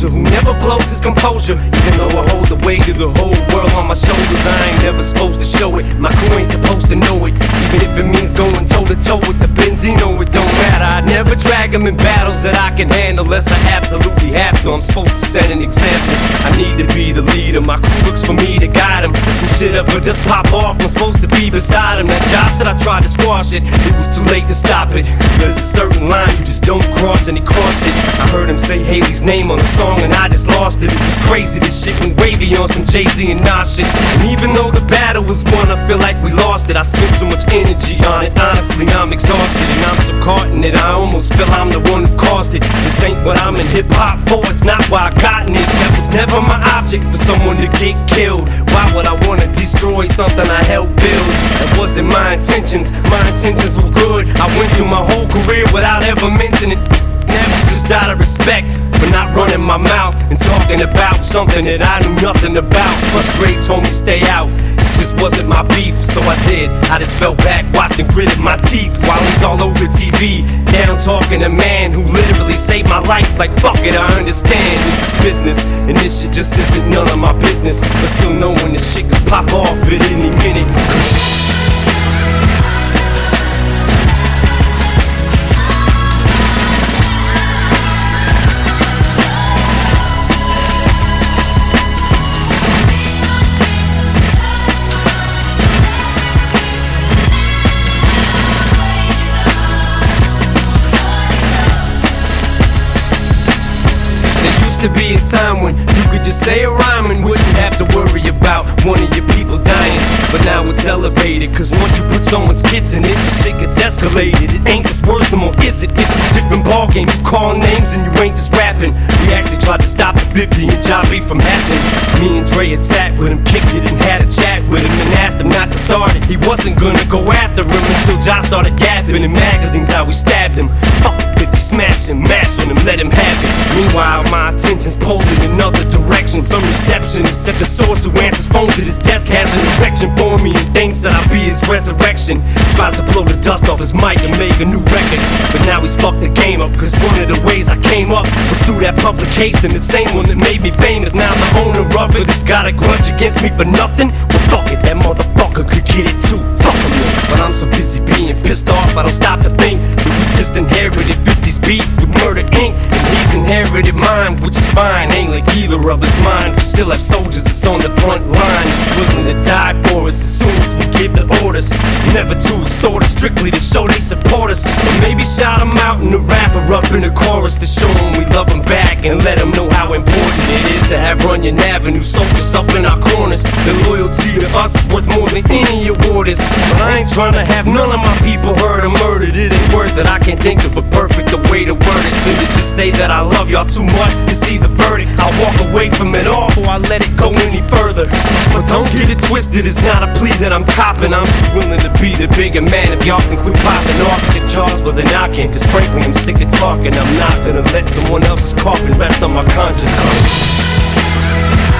soldier who never blows his composure. Even though I hold the weight of the whole world on my shoulders, I ain't never supposed to show it. My crew ain't supposed to know it. Even if it means going toe to toe with the Benzino, it don't matter. I never drag them in battles that I can handle unless I absolutely have to. I'm supposed to set an example. I need to be the leader. My crew looks for me to guide them. If some shit ever just pop off, I'm supposed to be beside him. That Josh said I tried to squash it. It was too late to stop it. There's a certain line you just don't cross, and he crossed it. I heard him say Haley's name on the song and I just lost it. It was crazy. This shit went way beyond some Jay-Z and Nas shit. And even though the battle was won, I feel like we lost it. I spent so much energy on it. Honestly, I'm exhausted and I'm so caught in it. I almost feel I'm the one who caused it. This ain't what I'm in hip-hop for. It's not why I gotten it. That was never my object, for someone to get killed. Why would I wanna destroy something I helped build? That wasn't my intentions. My intentions were good. I went through my whole career without ever mentioning it. That was just out of respect for not running my mouth and talking about something that I knew nothing about. Plus Dre told me stay out. This just wasn't my beef, so I did. I just fell back, watched and gritted my teeth while he's all over TV. Down talking to a man who literally saved my life. Like fuck it, I understand this is business, and this shit just isn't none of my business. But still knowing this shit could pop off at any minute. To be a time when you could just say a rhyme and wouldn't have to worry about one of your people dying. But now it's elevated, cause once you put someone's kids in it, shit gets escalated. It ain't just words no more, is it? It's a different ballgame. You call names and you ain't just rapping. We actually tried to stop the 50 and John B from happening. Me and Dre had sat with him, kicked it and had a chat with him and asked him not to start it. He wasn't gonna go after him until John started gapping in magazines how we stabbed him. Fuck 50, smash him, mash on him, let him have it. Meanwhile, my attention's pulled in another direction. Some receptionist at the source who answers phones at his desk has an erection for me and thinks that I'll be his resurrection. Tries to blow the dust off his mic and make a new record, but now he's fucked the game up, cause one of the ways I came up was through that publication. The same one that made me famous. Now I'm the owner of it. It's got a grudge against me for nothing. Well fuck it, that motherfucker could get it too. Fuck him, but I'm so busy being pissed off I don't stop to think that we just inherited 50's beef with Murder Inc. And he's inherited mine, which is fine. Ain't like either of us mine. We still have soldiers that's on the front line, that's willing to die for us as soon as we give the orders. Never to extort us, strictly to show they support us. Or maybe shout them out in the rapper up in the chorus to show them we love them back and let them know how important it is to have Runyon Avenue soldiers up in our corners. The loyalty to us is worth more than any award is. But I ain't trying to have none of my people hurt or murdered. It ain't worth it. I can't think of a perfecter way to word it than to just say that I love y'all too much to see the verdict. I'll walk away from it all before I let it go any further. But don't get it twisted, it's not a plea that I'm copping. I'm just willing to be the bigger man if y'all can quit popping off at your jaws with a knocking. Cause frankly I'm sick of talking. I'm not gonna let someone else's coffin rest on my conscience.